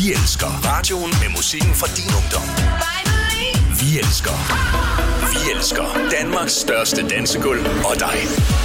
Vi elsker radioen med musikken fra din ungdom. Vi elsker Danmarks største dansegulv og dig.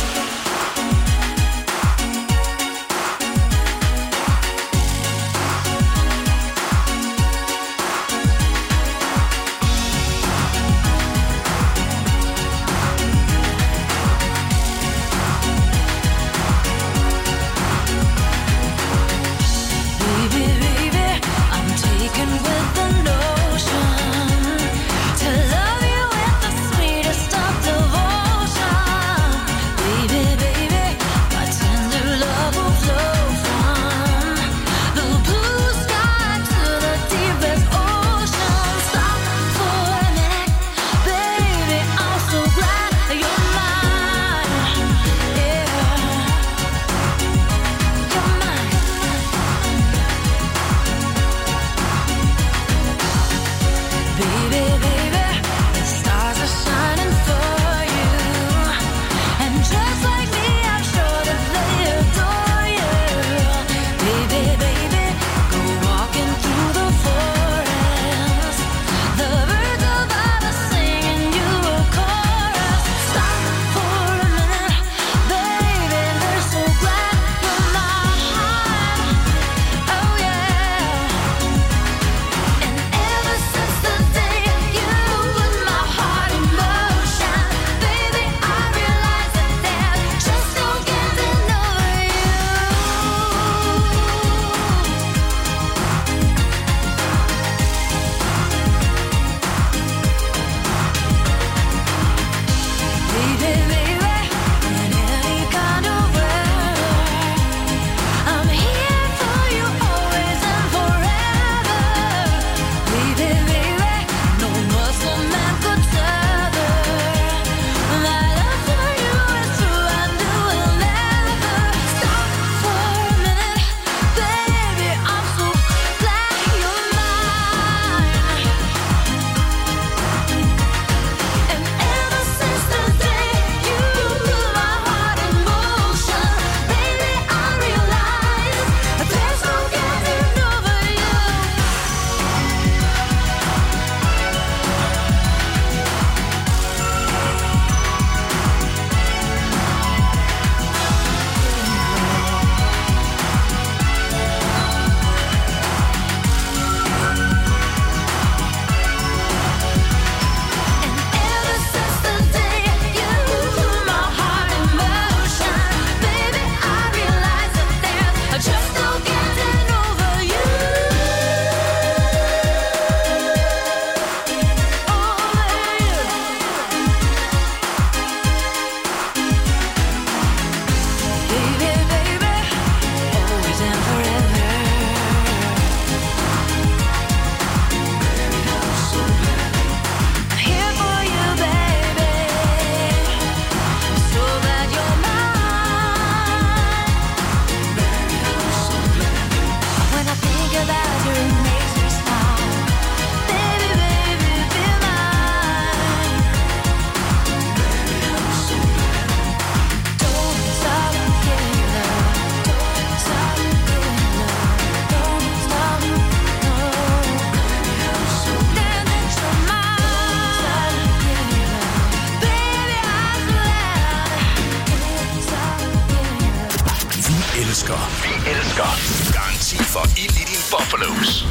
Vi elsker. Garanti for ild i din buffalos.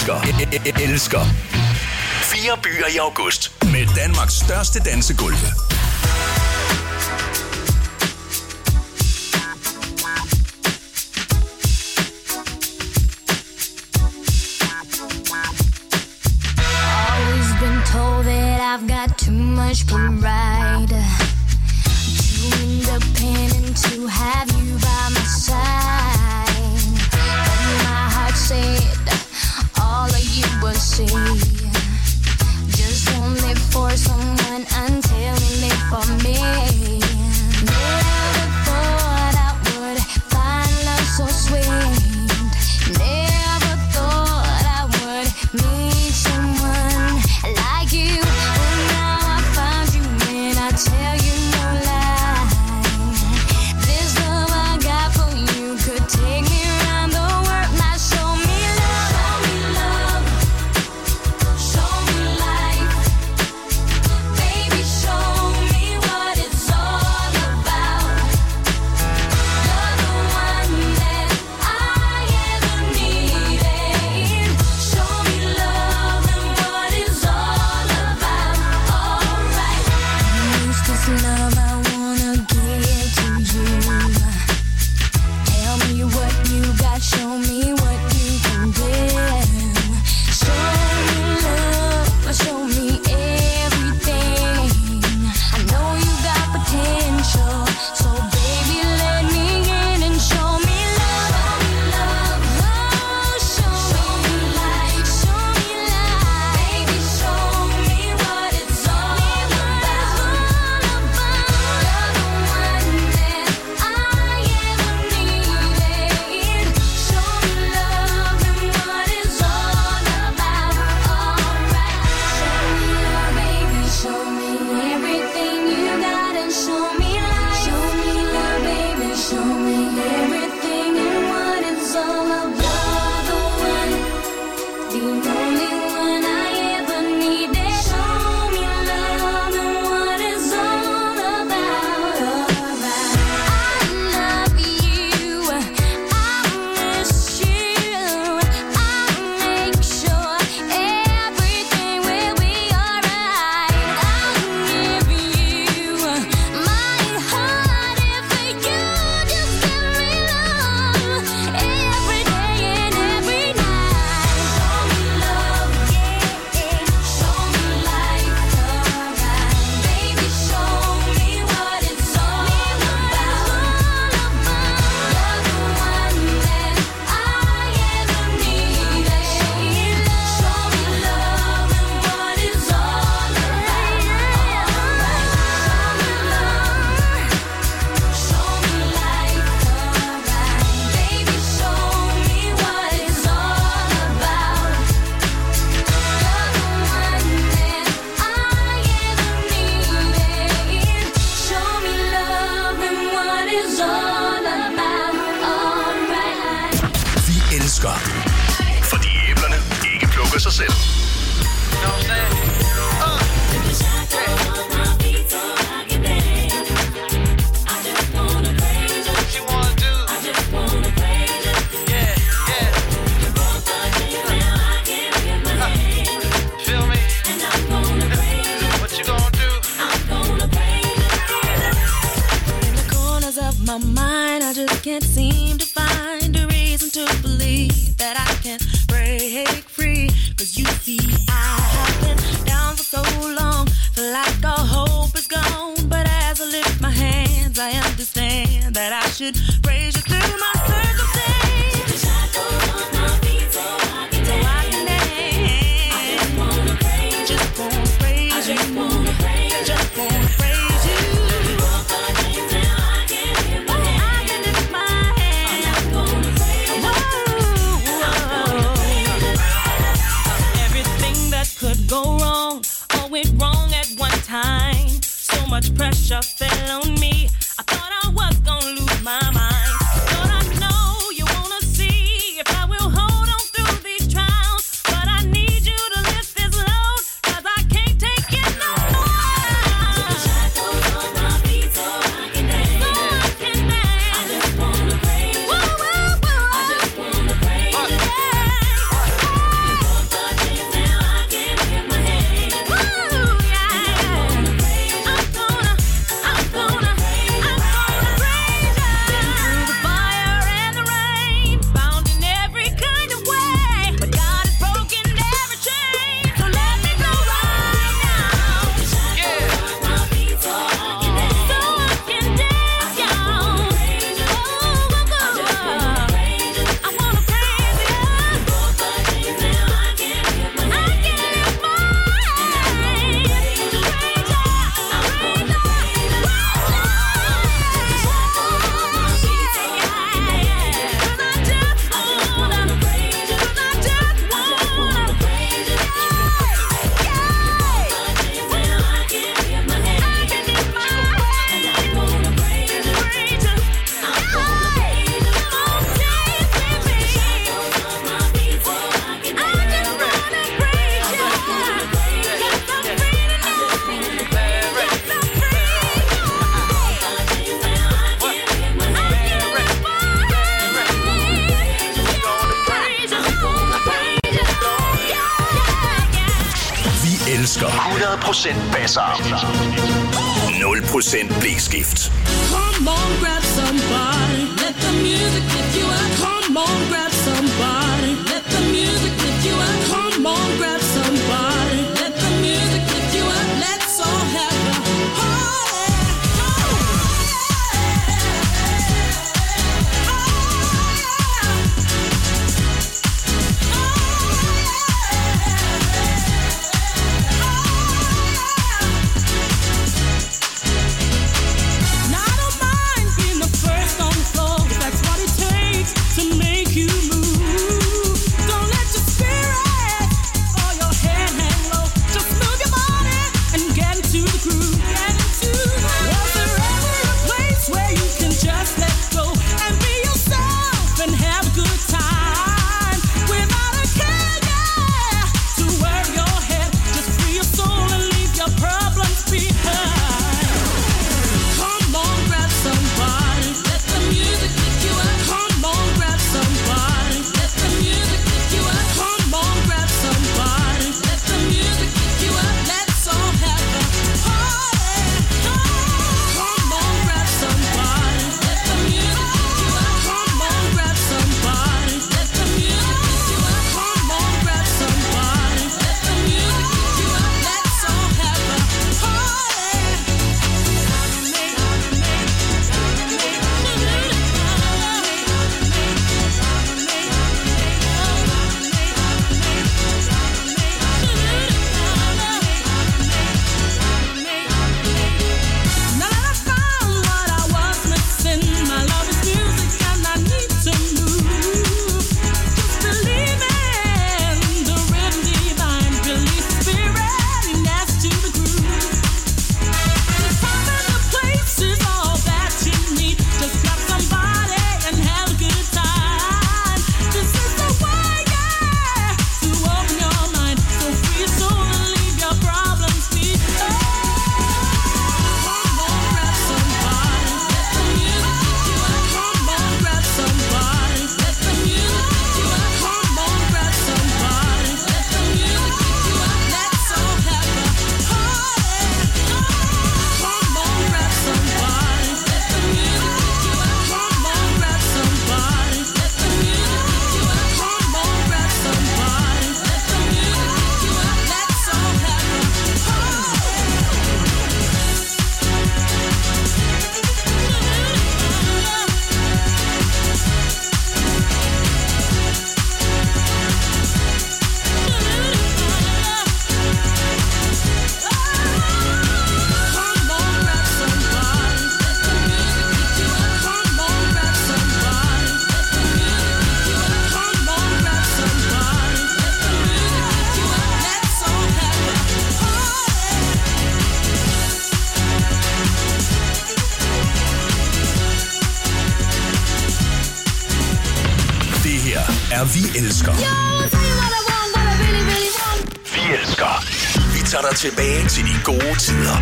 elsker 4 byer i august med Danmarks største dansegulve. Always been told that I've got too much pride, too independent to have you by my side. But my heart said all of you will see. Just won't live for someone until we live for me. Never thought I would find love so sweet. Never thought I would meet someone like you. But now I found you and I tell you no lie. This love I got for you could take me around the world. Now show me love, show me life. Baby, show me what it's all about. You're the one that I ever needed. Show me love and what it's all about. Alright. Use this love I wanna give to you. Tell me what you got, show me what you can give. Show me love, show me everything. I know you got potential, so baby let me in and show me love. Oh, show me life, baby, show me what it's all about. You're the one that I ever needed. Show me love and what it's all about. Alright. Show me love, baby, show me everything you got and show me life. Show me love, baby, show me everything and what it's all about. The one, the only one I ever needed. Show me love and what it's all about. Alright. I love you, I miss you, I make sure everything will be alright. I'll give you my heart if you just give me love every day and every night. Show me love, show me life, alright. Baby, show me what it's all about. You're the one that I ever needed. Show me love and what it's all about. Show me life, alright. Baby, show me what it's all about. You're the one that I ever needed. Show me love and what it's all about. Alright. Vi elsker, fordi æblerne ikke plukker sig selv. In the corners of my mind, I just can't seem to find a reason to believe that I can break free. 'Cause you see, I have been down for so long, feel like all hope is gone. But as I lift my hands, I understand that I should praise you through my circumstance. Shackles on my feet so I can dance. I just wanna praise you. Just wanna praise you. Just wanna praise you. Just wanna praise you. I can lift my hands. I'm gonna praise you. Everything that could go wrong, all went wrong at one time. So much pressure fell on me. I thought I was gonna lose my mind. Thought I know 100% basser. 0% blæskift. Come on, grab somebody. Let the music lift you up. Come on, grab somebody. Let the music lift you up. Come on, grab somebody. Let the music lift you up. Let's all have a party. Now I don't mind being the first on the floor, if that's what it takes to make you move. Don't let your spirit or your head hang low. Just move your body and get into the groove. Was there ever a place where you can just let go and be yourself and have a good time without a care, yeah, to worry your head? Just free your soul and leave your problems behind. Come on, grab somebody. Let the music lift you up. Come on, grab somebody. Let the music lift you up. Come on, grab somebody. Let the music lift you up. Let's all have a party. Come on, grab somebody. Let the music lift you up. Come on, grab somebody. Let the music lift you up. Come on, grab somebody. Let the music lift you up. Let's all have a Now that I found what I was missing, my love is music and I need to move. Just believe in the rhythm divine, release the spirit and dance to the groove. The time and the place is all that you need. Just grab somebody and have a good time. This is the way, yeah, to open your mind. So free your soul and leave your problems behind. Come on, grab somebody. Let the music lift you up. Come on, grab somebody. Let the music lift you up. Come on, grab somebody. Let the music lift you up. Let's all have a party. Come on, grab somebody. Let the music lift you up. Come on, grab somebody. Let the music lift you up. Come on, grab somebody. Let the music lift you up. Let's all have a Come on, grab somebody. Let the music lift you up. Come on, grab somebody. Let the music lift you up. Come on, grab somebody. Let the music lift you up. Let's all have a Det her er Vi Elsker. Yo, tell you what I want, what I really, really want. Vi Elsker. Vi tager dig tilbage til de gode tider.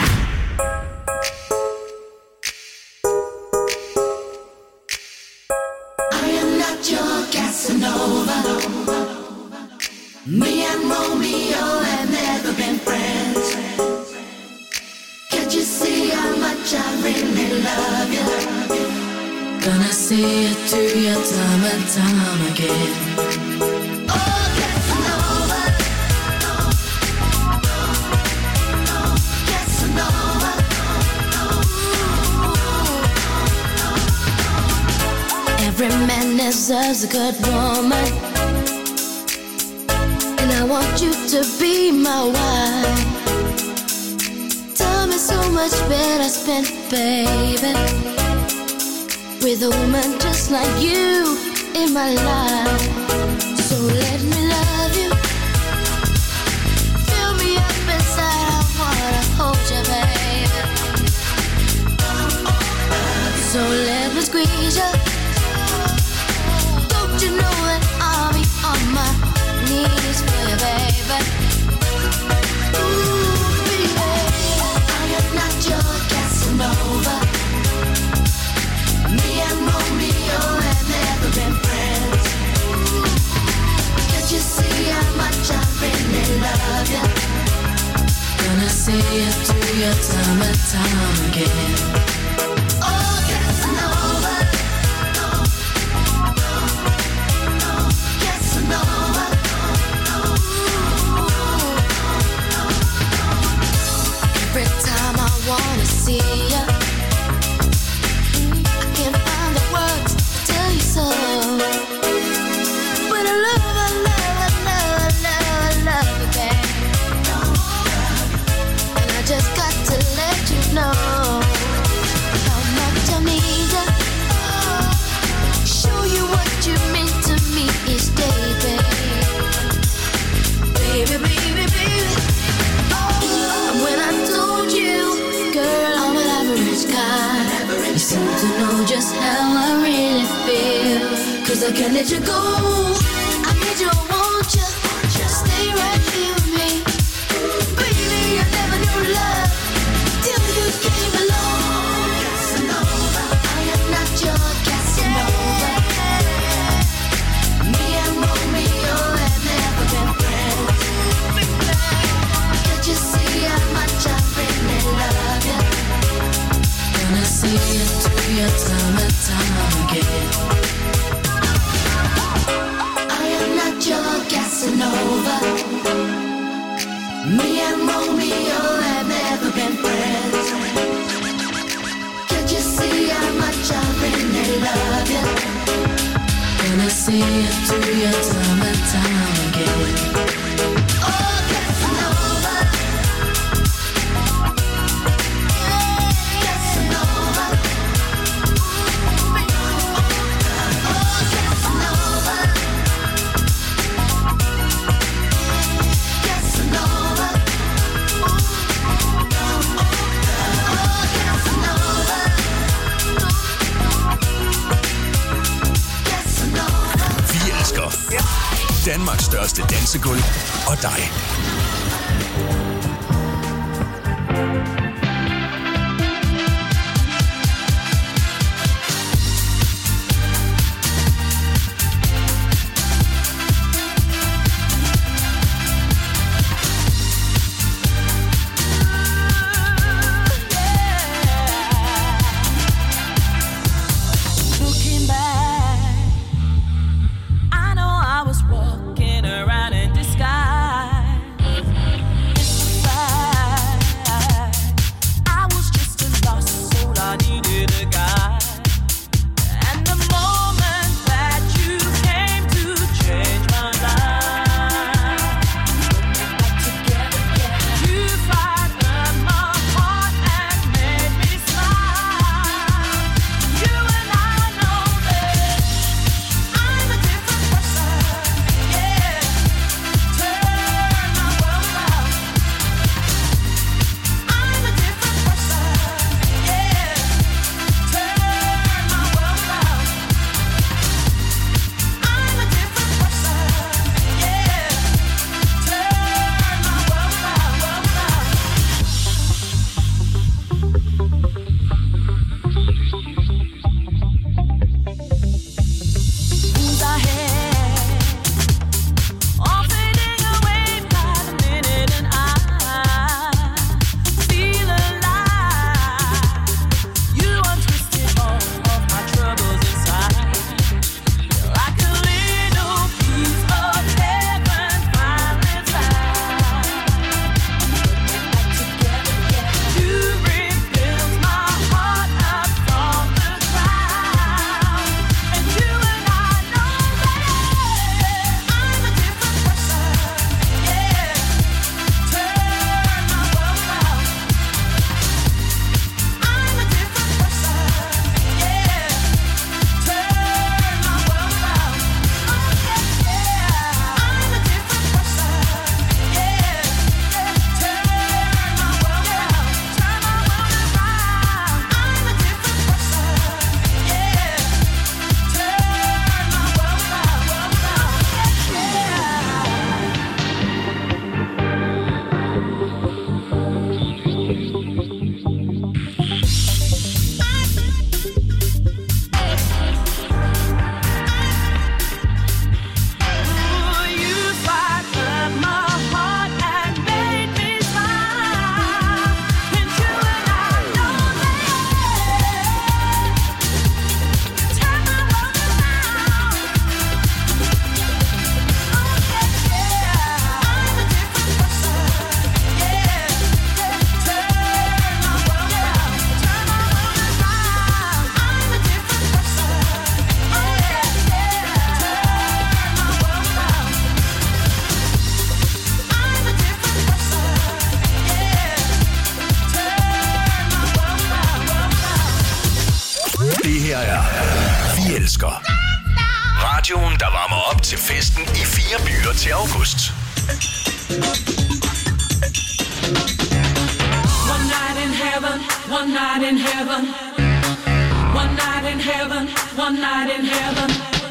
I am not your Casanova. Me and Romeo have never been friends. Can't you see how much I really love you? Gonna see it through your time and time again. Oh, Casanova. Casanova. Every man deserves a good woman, and I want you to be my wife. Time is so much better spent, baby, with a woman just like you in my life. So let me love you, fill me up inside. I wanna hold you, baby. So let me squeeze you. Don't you know that I'll be on my knees for you, baby? Ooh, baby, I am not your Casanova. Me and Romeo have never been friends. Can't you see how much I really love you? see it through your time and time again. Oh, Casanova. Casanova. Every time I wanna see you, I can't find the words to tell you so. But I love you, babe. And I just got to let you know how much I need you. Show you what you mean to me each day, babe. Baby, baby, baby. And when I told you, girl, I'm an average guy, you seem to know just how I really feel. 'Cause I can't let you go. I need you, I want you. Stay right here with me. Baby, I never knew love till you came along. Casanova. I am not your Casanova. Me and Romeo have never been friends. Can't you see how much I really love you? Gonna see it through your time and time again. I am not your Casanova. Me and Romeo have never been friends. Can't you see how much I really love you? Gonna see it through your time and time again. Oh, Casanova. Casanova. Oh, Casanova. Casanova. Oh, Casanova. Casanova. Vi elsker Danmarks største dansegulv og dig. Looking back, I know I was walking around in disguise. Vi elsker. Radioen, der varmer op til festen i 4 byer til august. One night in heaven, one night in heaven. One night in heaven, one night in heaven.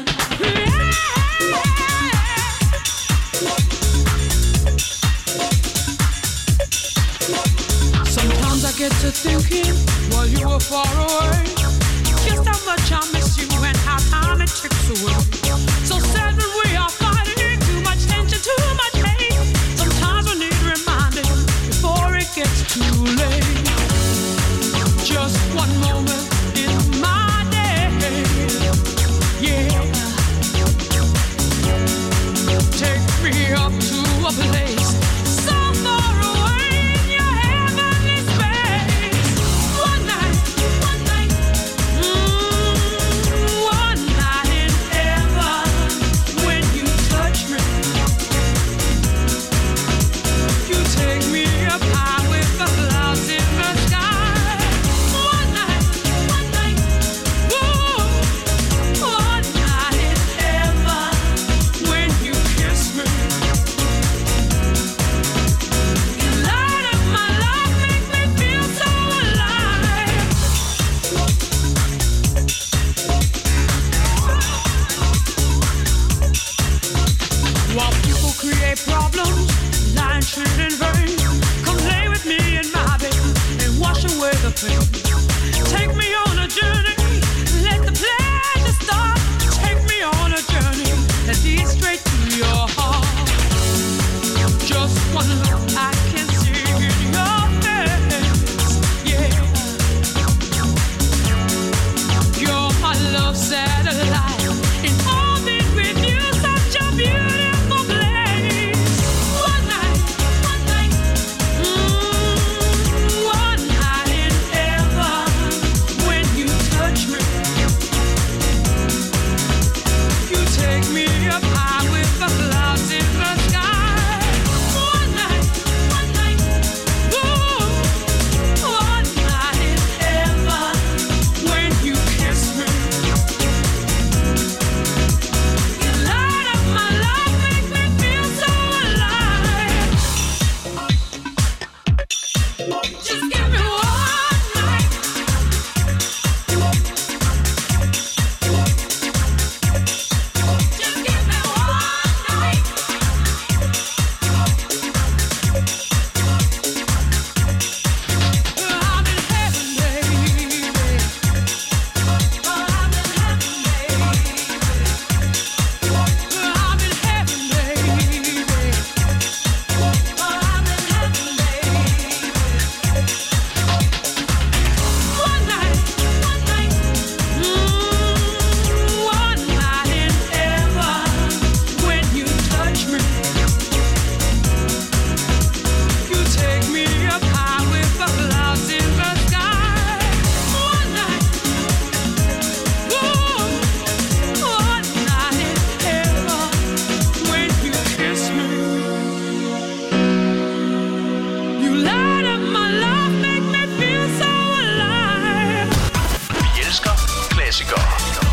Sometimes I get to thinking while you were far away, just how much I miss you and how time it ticks away. So sad when we are fighting, too much tension, too much hate. Sometimes we need reminding before it gets too late. Just one moment in my day, yeah. Take me up to a place so far away in your heavenly space. One night, one night, one night in heaven. When you touch me, you take me up high with the clouds in the sky. One night, whoa, one night in heaven. When you kiss me, you light up my life, make me feel so alive. While people create problems, lying shit in vain, come lay with me in my bed and wash away the pain. Take me on a journey, let the pleasure start. Take me on a journey that leads straight to your heart. Just one look, I can see in your face, yeah. You're my love satellite, in orbit with you, such a beautiful place. One night, one night in heaven. When you touch me, you take me up high with the clouds in the sky. One night, ooh, one night in heaven. When you kiss me, you light up my life, make me feel so alive. Just give me one night. Just give me one night. I'm in heaven, baby. I'm in heaven, baby. I'm in heaven, baby. I'm in heaven, baby. One night, one night in heaven. When you touch me, you take me up high with the clouds in the sky. One night, ooh, one night in heaven. When you kiss me, you light up my life, make me feel so alive. Vi elsker klassikere.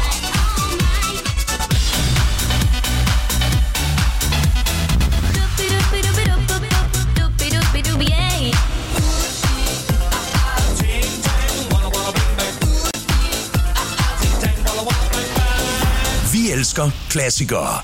Vi elsker klassikere.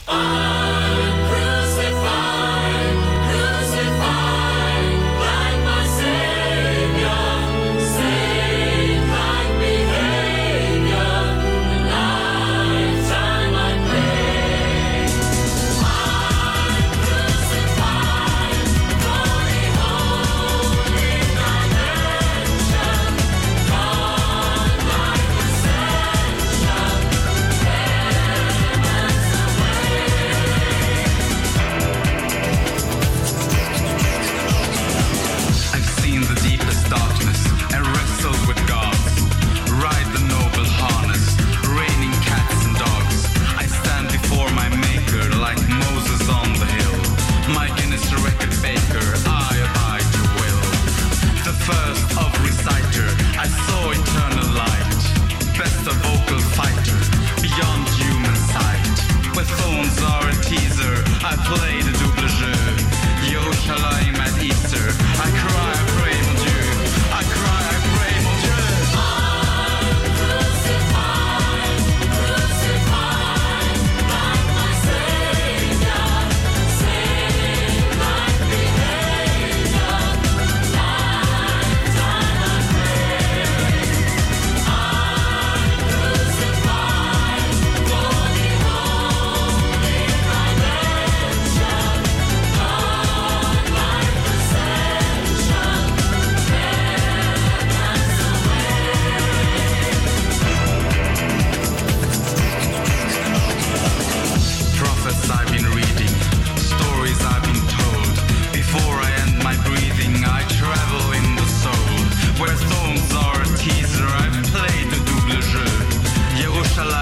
Away.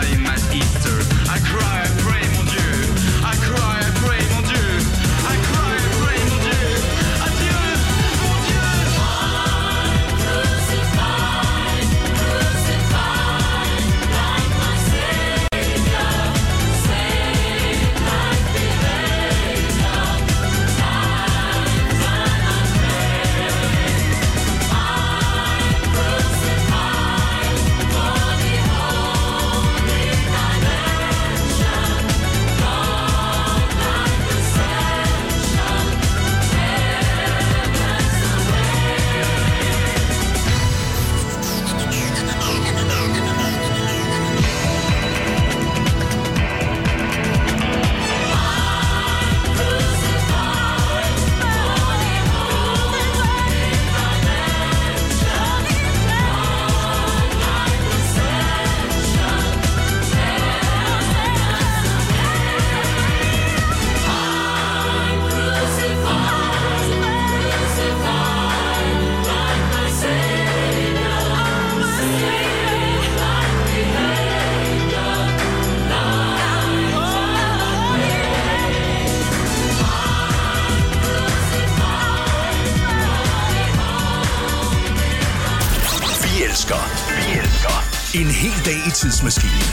En hel dag i tidsmaskinen.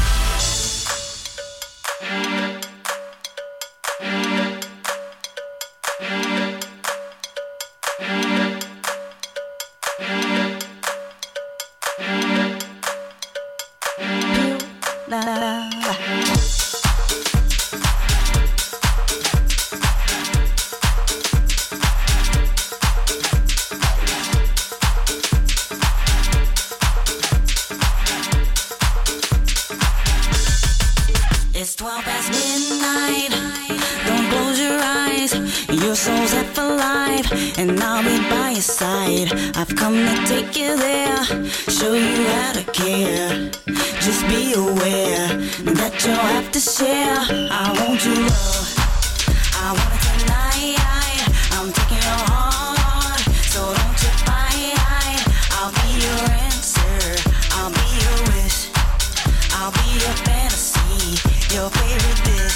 It's 12 past midnight. Don't close your eyes. Your soul's half alive, and I'll be by your side. I've come to take you there, show you how to care. Just be aware that you'll have to share. I want your love, I want it tonight. I'm taking your heart, so don't you fight. I'll be your answer, I'll be your wish, I'll be your fantasy, your favorite dish.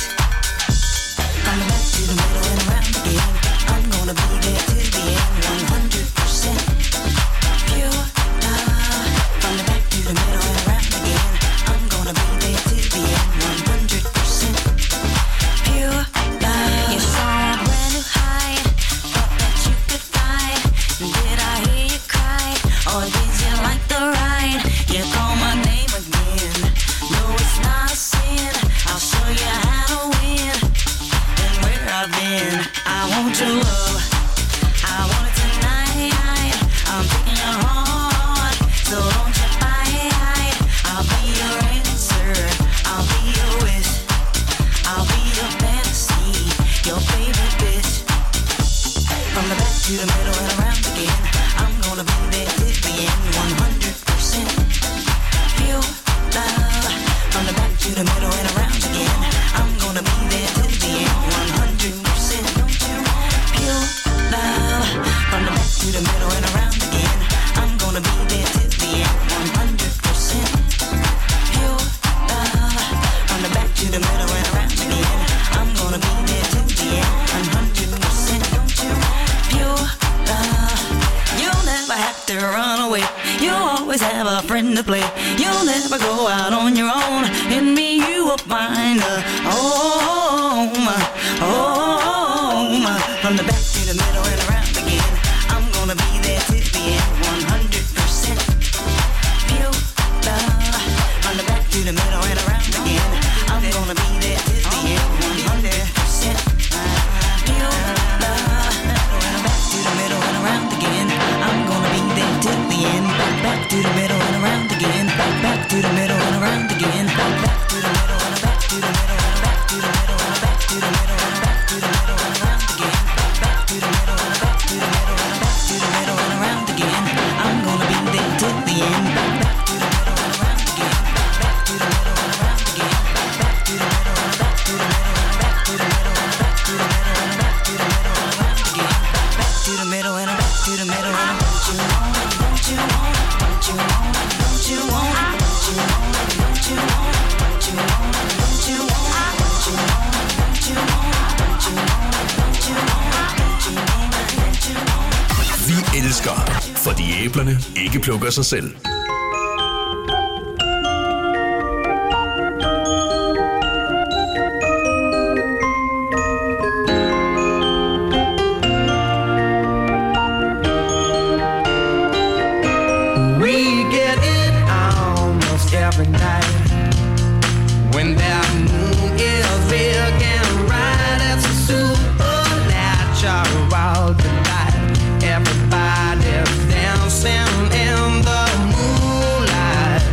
Coming back to the middle and around again. I'm gonna be there till the end, 100% pure love. From the back to the middle and around again. I'm gonna be there till the end, 100% pure love. You saw a brand new height, thought that you could fly. Did I hear you cry, or did you like the ride? You call my name again. No, it's not a sin. I'll show you how to win. And where I've been, I want your love, I want it tonight. I'm taking your heart, so don't you fight. I'll be your answer, I'll be your wish, I'll be your fantasy, your favorite bitch. From the back to the middle and around again. I'm gonna be there till the end, 100% pure love. From the back to the middle and around again. I'm gonna be there till the end, 100% pure love. From the back to the middle and around again. I'm gonna be there till the end, 100% pure love. From the back to the middle and around again. I'm gonna be there till the end, 100% pure love. You'll never have to run away. You'll always have a friend to play. You'll never go out on your own. In me you will find a home, home. From the back to the middle and around again. I'm gonna be there till the end, 100% pure love. From the back to the middle and around again. I'm gonna be there till the end, 100% pure love. From the back to the middle and around again. I'm gonna be there till the end. Back to the middle and around again. Back to the middle and around again. Back to the middle and back to the middle. elsker. Fordi æblerne ikke plukker sig selv. Every night when that moon is big and bright, it's a supernatural delight. Everybody's dancing in the moonlight.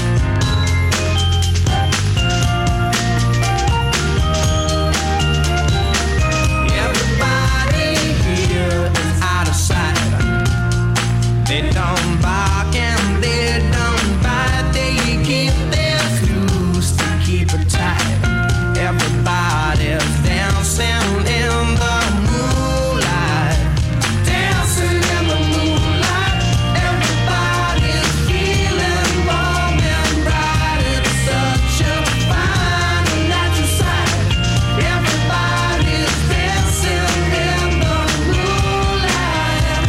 Everybody here is out of sight. They don't bark and they don't bite. They keep their fuse to keep it tight. Everybody's dancing in the moonlight. Dancing in the moonlight. Everybody's feeling warm and bright. It's such a fine and natural sight. Everybody's dancing in the moonlight.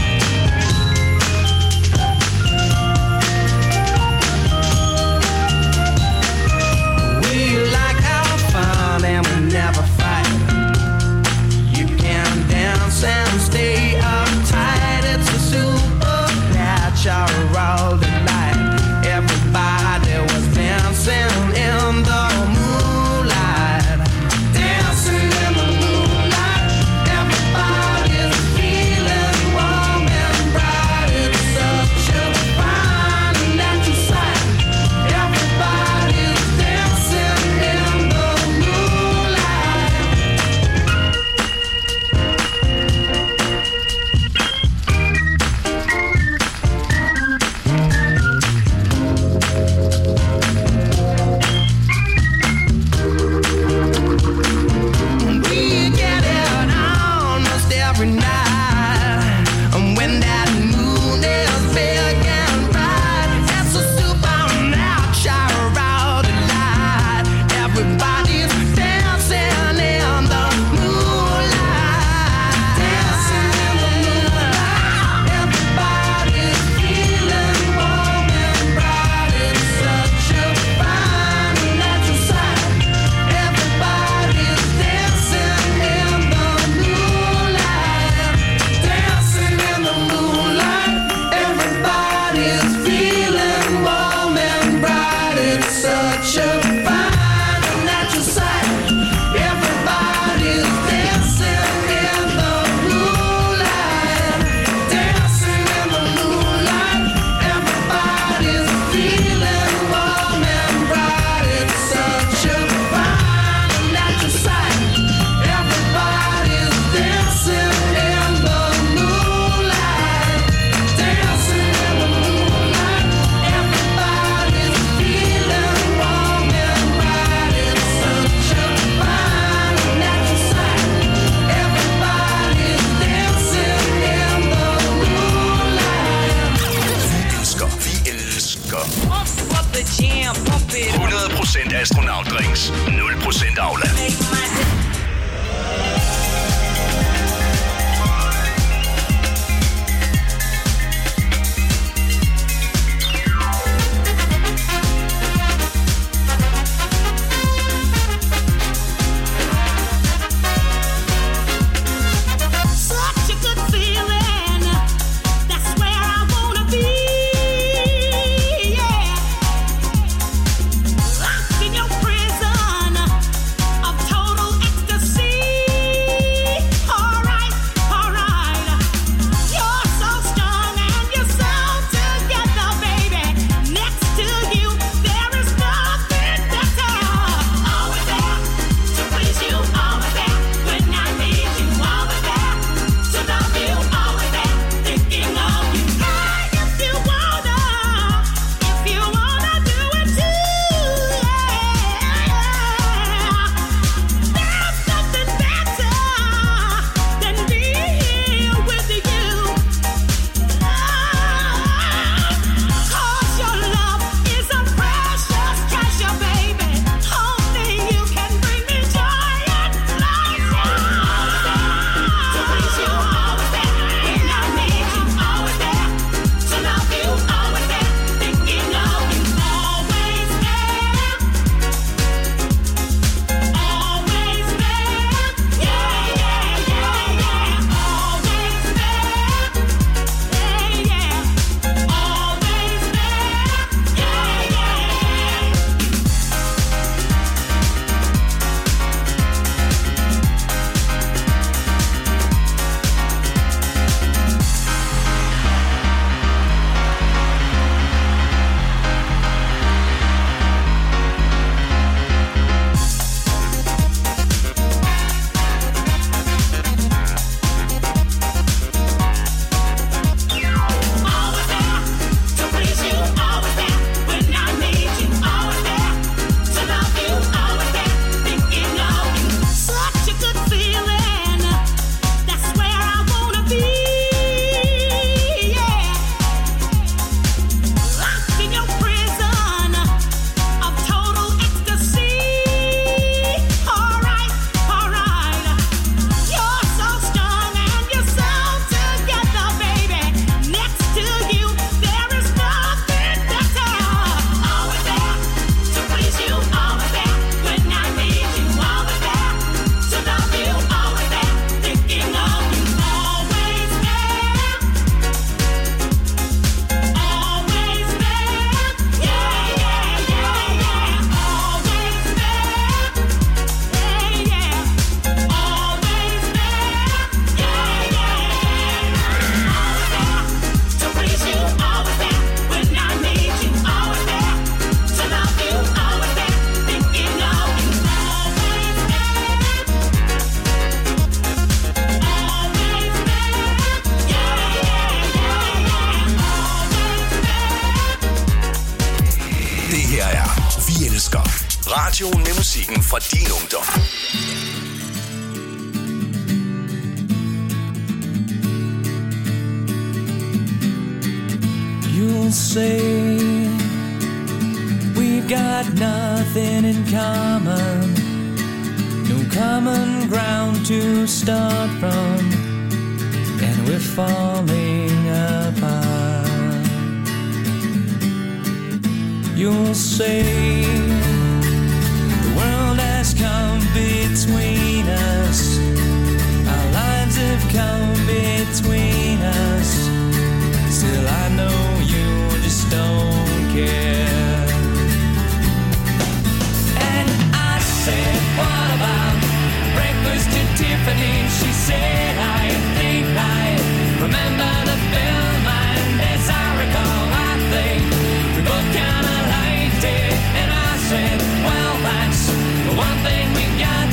We like our fun and we never fight. You can dance and stay uptight. It's a supernatural delight. Everybody was dancing in the moonlight. Dancing in the moonlight. Everybody's feeling warm and bright. It's such a fine and natural sight. Everybody's dancing in the moonlight. We get it almost every night. And when that moon is big and bright, it's a supernatural delight. Everybody's dancing in the moonlight. Dancing in the moonlight. Everybody's feeling warm and bright. It's such a fine and natural sight. Everybody's dancing in the moonlight. Dancing in the moonlight. Everybody's feeling warm and bright. It's such a fine and natural sight. Everybody's dancing in the moonlight. Dancing in the moonlight. Everybody's feeling warm and bright. It's such a fine and natural sight. Everybody's dancing in the moonlight. Dancing in the moonlight. Everybody's feeling warm and bright. It's such a fine and natural sight. Everybody's dancing in the moonlight. Vi elsker. 100% astronautdrinks. 0% Aula. Such a good feeling. That's where I wanna be. Yeah. Locked in your prison of total elsker. Radioen med musikken fra din ungdom. You'll say we've got nothing in common, no common ground to start from, and we're falling apart. You'll say the world has come between us, our lives have come between us. Still I know you just don't care. And I said, what about breakfast at Tiffany? She said, I think I remember the film, and as I recall, I think we both kinda liked it. And I said, well, that's the one thing we got.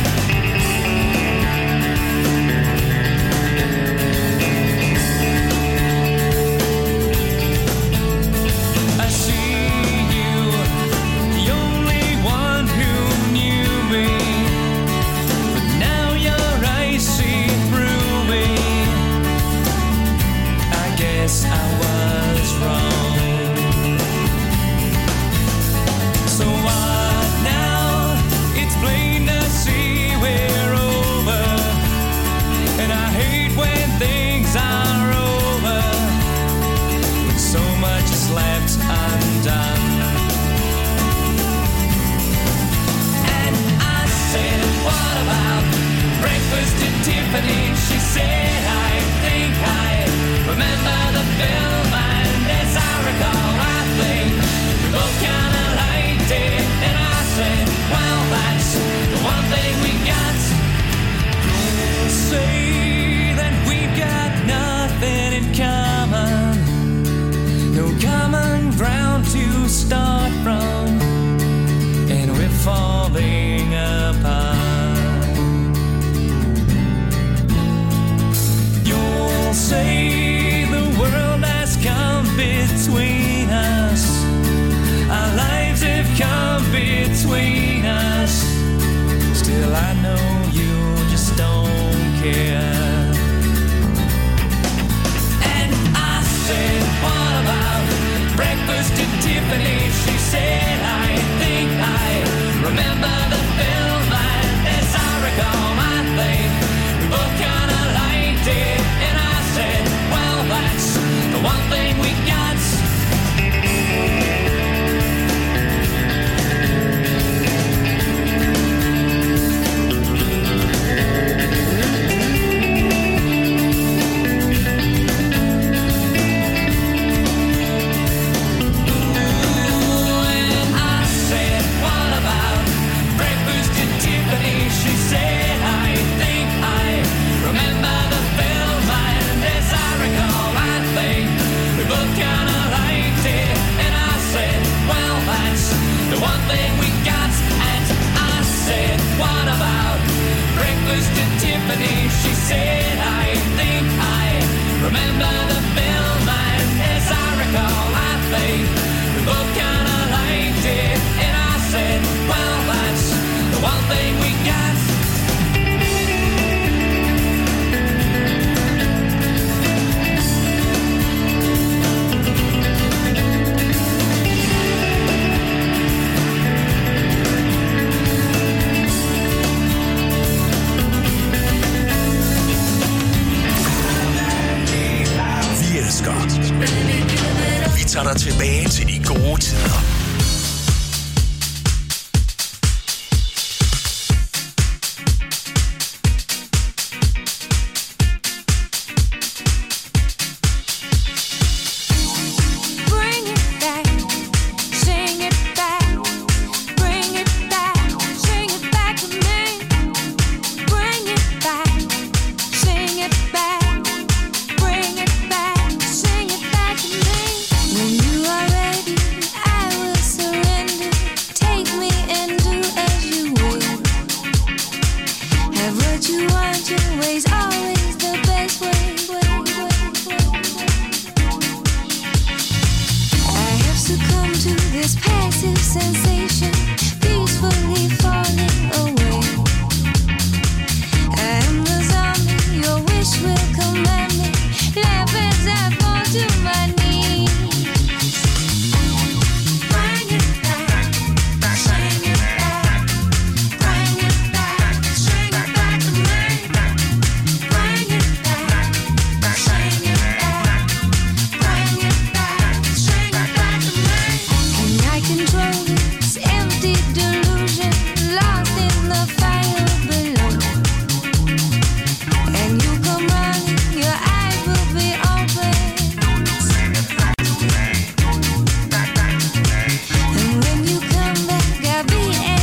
I was wrong. So what now? It's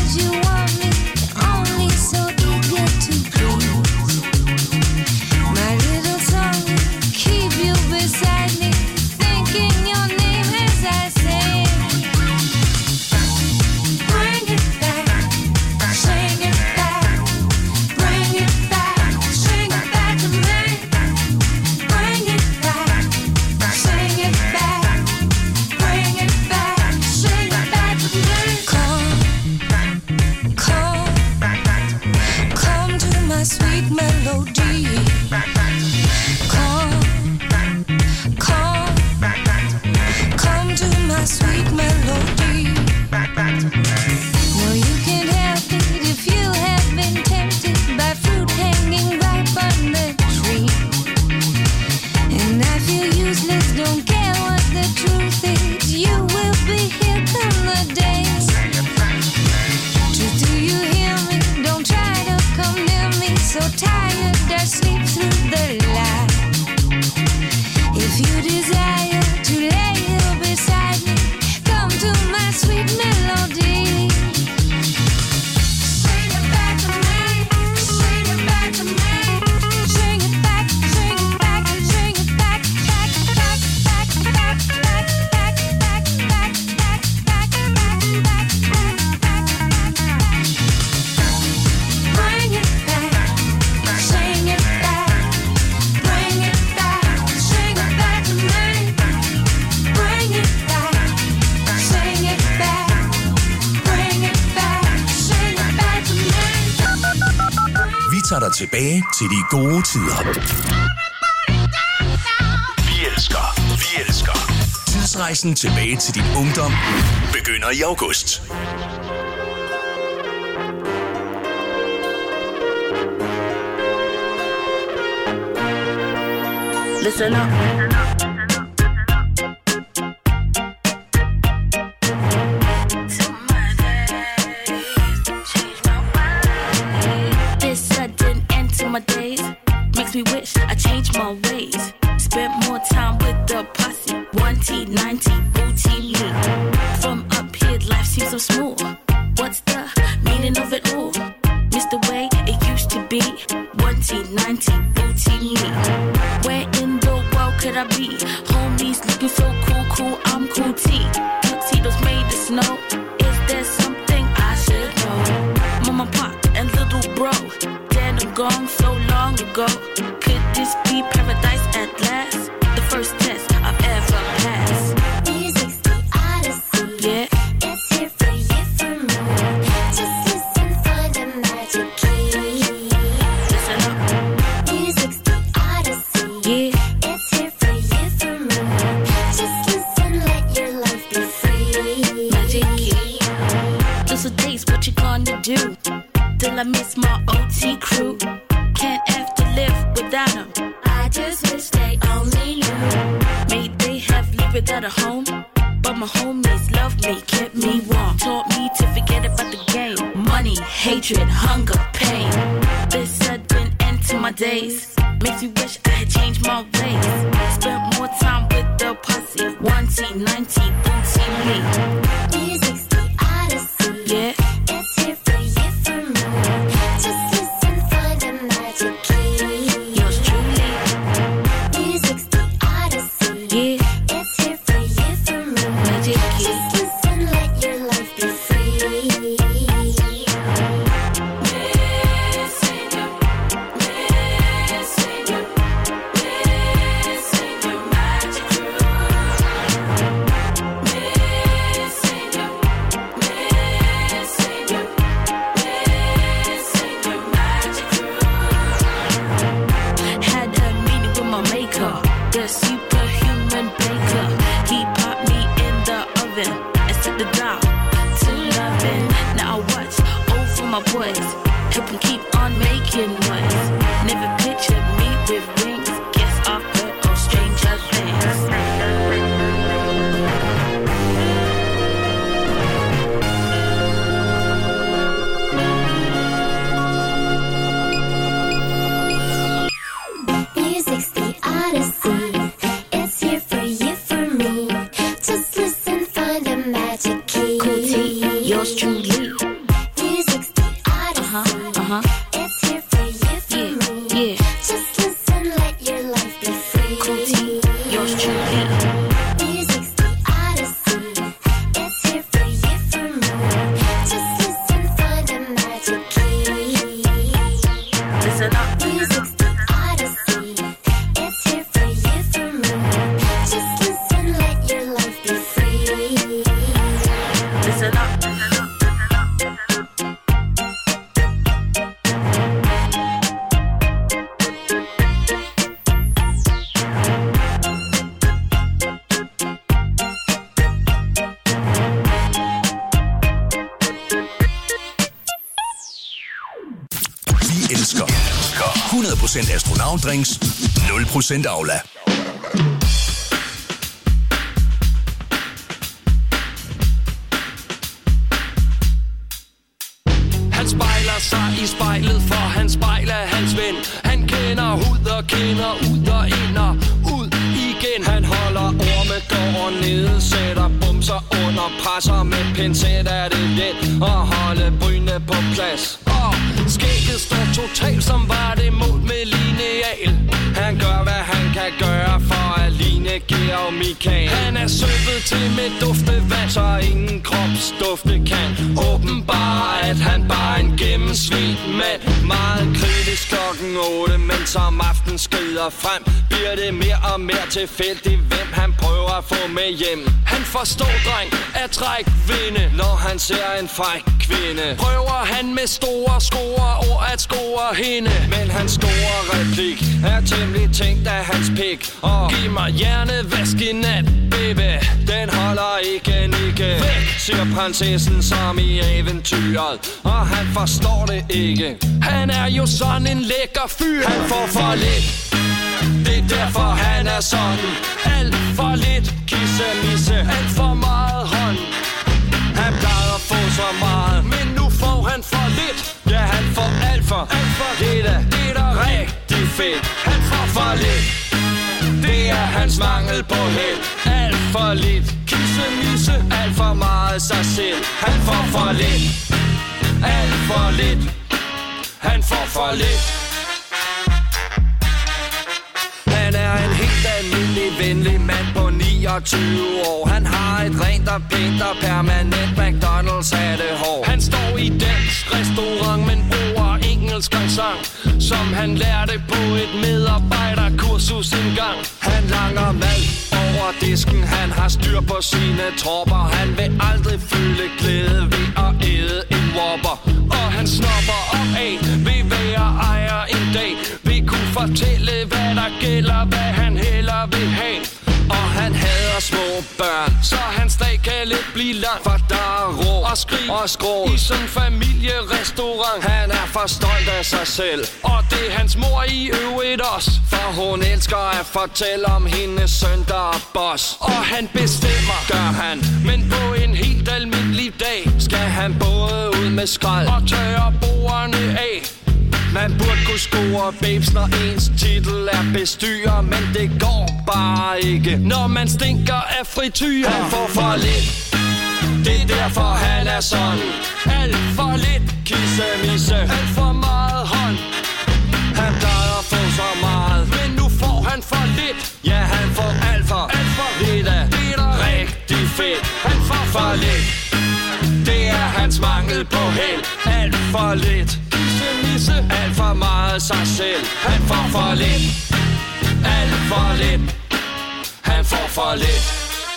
tager dig tilbage til de gode tider. Vi elsker. Tidsrejsen tilbage til din ungdom begynder i august. Listen up. This sudden end to my days makes me wish I changed my ways. Spent more time with the posse. 1T90 booty me. From up here, life seems so smooth. What's the meaning of it all? Miss the way it used to be. 1T90 booty me. Where in the world could I be? Homies looking so cool, I'm cool T. Tuxedos made of snow. Is there something I should know? Mama, pop, and little bro, dead and gone so long ago. Could this be paradise at last? The first test I've ever passed. Music's the odyssey. Yeah. It's here for you, for me. Just listen for the magic key. Listen up. Music's the odyssey. Yeah. It's here for you, for me. Just listen, let your life be free. Magic key. Just a taste, what you gonna do? Till I miss my OT crew. Can't have to live without them. I just wish they only knew. May they have lived without a home, but my homies loved me, kept me warm. Taught me to forget about the game. Money, hatred, hunger, pain. This sudden end to my days makes me wish I had changed my ways. Spent more time with the posse. 1T90 booty me. Music's the odyssey. Yeah. It's here for you, for me. Just listen for the magic key. Yours truly. Music's the odyssey. Yeah. It's here for you, for me. Magic key. Just listen, let your life be free. Had a meeting with my maker, the superhuman baker. He popped me in the oven and set the dial to loving. Now I watch over my boys, help them keep on making noise. Never pictured me with wings. Guess I've heard of stranger things. Music's the odyssey. It's here for you, for me. Just listen for the magic key. Cool T, yours truly. It's here for you, for me. Yeah. Just listen, let your life be free. Cool T, yours truly. Music's the odyssey. It's here for you, for me. Just listen for the magic key. Listen up. Music's the odyssey. It's here for you, for me. Just listen, let your life be free. Listen up. Vi elsker 100% astronautdrinks, 0% Aula. Han spejler sig i spejlet, for han spejler hans ven. Han kender hud og kender ud og ind og ud igen. Han holder orme, går ned, sætter bumser under, presser med pincet er det let og holde brynene på plads. Og skægget står totalt, som var det mål med lineal. Han gør hvad han kan gøre for at ligne Georg Michael. Han er søbet til med duftevand, så ingen kropsdufte kan åbenbare, at han bare er en gennemsvedt mand. Meget kritisk klokken 8, men som aften skrider frem, bliver det mere og mere tilfældigt, hvem han prøver at få med hjem. Han forstår dreng at trække vinde, når han ser en fræk kvinde. Prøver han med store ord at score hende, men hans store replik er temmelig tænkt af hans pik. Og giv mig hjernevask i nat, baby, den holder ikke nikke. Væk, siger prinsessen som i eventyret, og han forstår det ikke. Han er jo sådan en lækker fyr. Han får for lidt, det er derfor han er sådan. Alt for lidt kissemisse, alt for meget hånd. Han plejede at få så meget, men nu får han for lidt. Ja, han får alt for lidt af det, der rigtig fedt. Han får for lidt, det er hans mangel på held. Alt for lidt kissemisse, alt for meget sig selv. Han får for lidt, alt for lidt. Han får for lidt. Han er en helt almindelig, venlig mand på 29 år. Han har et rent og pænt og permanent McDonald's hattehår. Han står i dansk restaurant, men bruger engelsk sang, som han lærte på et medarbejderkursus engang. Han langer mad over disken, han har styr på sine tropper. Han vil aldrig føle glæde ved at æde en Whopper. Og han snopper op af ved hver ejer en dag. Vi kunne fortælle hvad der gælder, hvad han heller vil have. Og han hader små børn, så hans dag kan lidt blive lang. For der er rå og skrig og skrå i sådan en familierestaurant. Han er for stolt af sig selv, og det er hans mor i øvrigt også. For hun elsker at fortælle om hendes søn, der er boss. Og han bestemmer, gør han, men på en helt almindelig dag skal han både ud med skrald og tørre bordene af. Man burde kunne score babes, når ens titel er bestyrer, men det går bare ikke, når man stinker af frityr. Han får for lidt, det er derfor han er sådan. Alt for lidt kissemisse, alt for meget hånd. Han plejer at få så meget, men nu får han for lidt. Ja, han får alt for lidt af det, der rigtig fedt. Han får for lidt, det er hans mangel på held. Alt for lidt kissemisse, alt for meget sig selv. Han får for lidt, alt for lidt. Han får for lidt.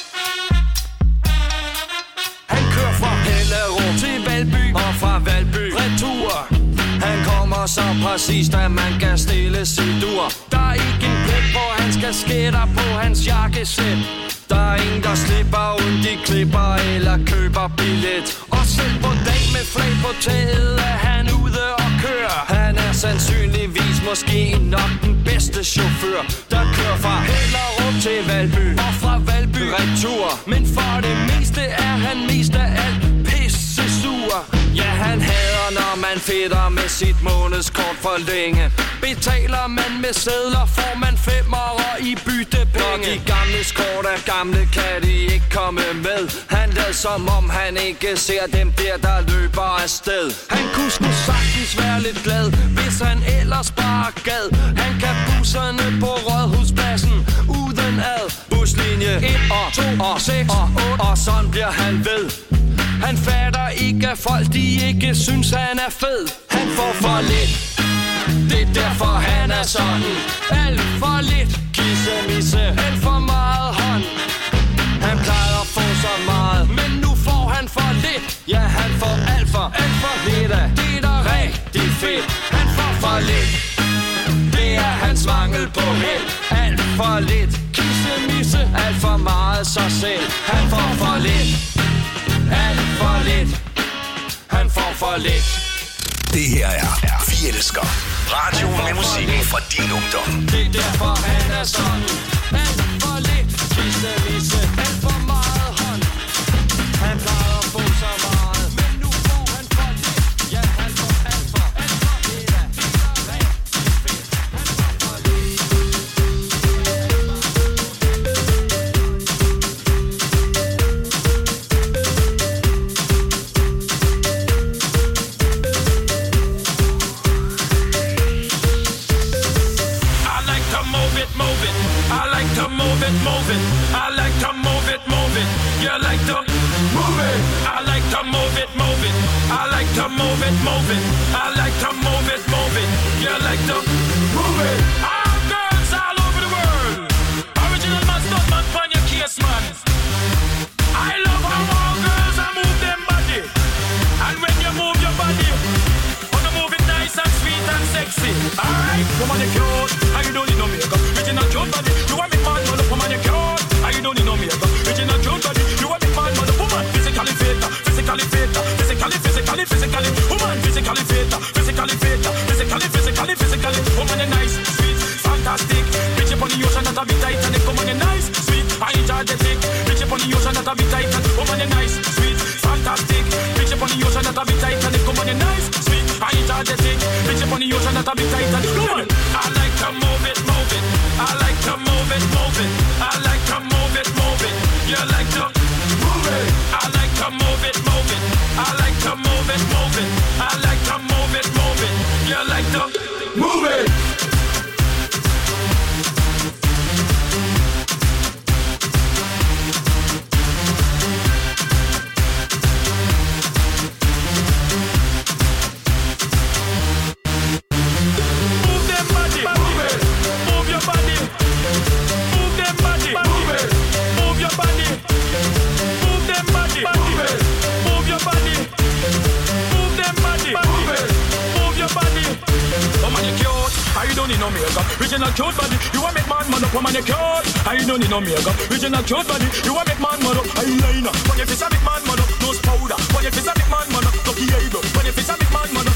Han kører fra Hellerup til Valby og fra Valby retur. Han kommer så præcis, da man kan stille sin dur. Der er ikke en plet, hvor han skal skætter på hans jakkesæt. Der er ingen, der slipper uden de klipper eller køber billet. Og selv på dag med flag på taget er han ude og kører. Han er sandsynligvis måske nok den bedste chauffør, der kører fra Hellerup til Valby og fra Valby retur. Men for det meste er han mest af alt pisse sur. Ja, han hader, når man fedter med sit månedskort for længe. Betaler man med sedler, får man 5'ere i byttepenge. Når de gamle kort er gamle, kan de ikke komme med. Han lader som om han ikke ser dem der løber afsted. Han kunne sgu sagtens være lidt glad, hvis han ellers bare gad. Han kan busserne på Rådhuspladsen uden ad. Buslinje 1 og 2 og 6 og 8, og sådan bliver han ved. Han fatter ikke, at folk de ikke synes, han er fed. Han får for lidt, det er derfor han er sådan. Alt for lidt kissemisse, alt for meget hånd. Han plejer at få så meget, men nu får han for lidt. Ja, han får alt for lidt af det, der er rigtig fedt. Han får for lidt, det er hans mangel på held. Alt for lidt kissemisse, alt for meget sig selv. Han får for lidt, alt for lidt. Han får for lidt. Det her er Vi Elsker. Radioen med musikken fra din ungdom. Det er derfor han er sådan. Alt for lidt kissemisse, alt for meget hånd. Han plejer at få så meget, men nu får han for lidt. Ja, han får alt for lidt af det, der er rigtig fedt. Han får for lidt. I like to move it, move it. I like to move it, move it. You like to move it. I like to move it, move it. I like to move it, move it. I like to move it, move it. You like to move it. All girls all over the world. Original man, stunt man, find your case, man. I love how all girls are move them body. And when you move your body, wanna move it nice and sweet and sexy. Alright, woman, you're cute. And you don't need no makeup. Original cute body. You want me man, mother, woman, you're cute. And you don't need no makeup. Original cute body. You want me man, mother, woman. Physically fit, physically fit, physically. Woman, physically fit, physically. Woman, you're nice, sweet, fantastic. Bitch up on the ocean, that a bit Titanic. Woman, you're nice, sweet, and energetic. Bitch up on the ocean, that a bit Titanic. Woman, you're nice, sweet, fantastic. Bitch up on the ocean, that a bit Titanic. Woman, you're nice, sweet, and energetic. Bitch up on the ocean, that a bit Titanic. Woman, I like to move it, move it. I like to move it, move it. I like to move it, move it. You like to move it. I like to move it, move it. I like to move it, move it. I like to move it, move it. You like to move it. No makeup, original cute body. You want make man man up, woman you cute. I don't need no makeup, original cute body. You want make man man up, eyeliner. When your face a big man man up, nose powder. When your face a big man man up, lucky eyebrow. When your face a big man man up.